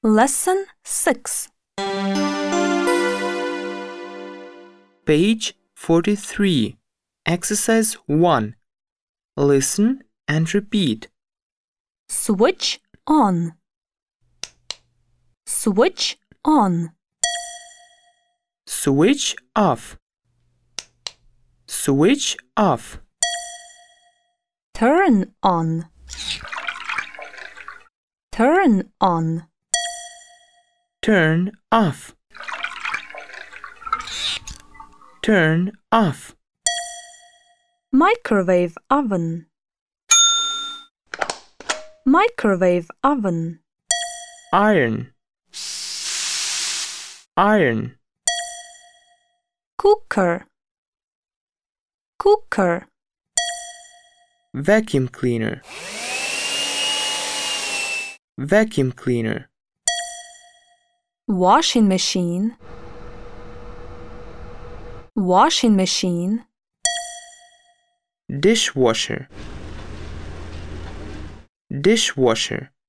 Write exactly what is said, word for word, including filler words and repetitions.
Lesson six. Page forty-three. Exercise one. Listen and repeat. Switch on. Switch on. Switch off. Switch off. Turn on. Turn on. Turn off. Turn off. Microwave oven. Microwave oven. Iron. Iron. Cooker. Cooker. Vacuum cleaner. Vacuum cleaner. Washing machine. Washing machine. Dishwasher. Dishwasher.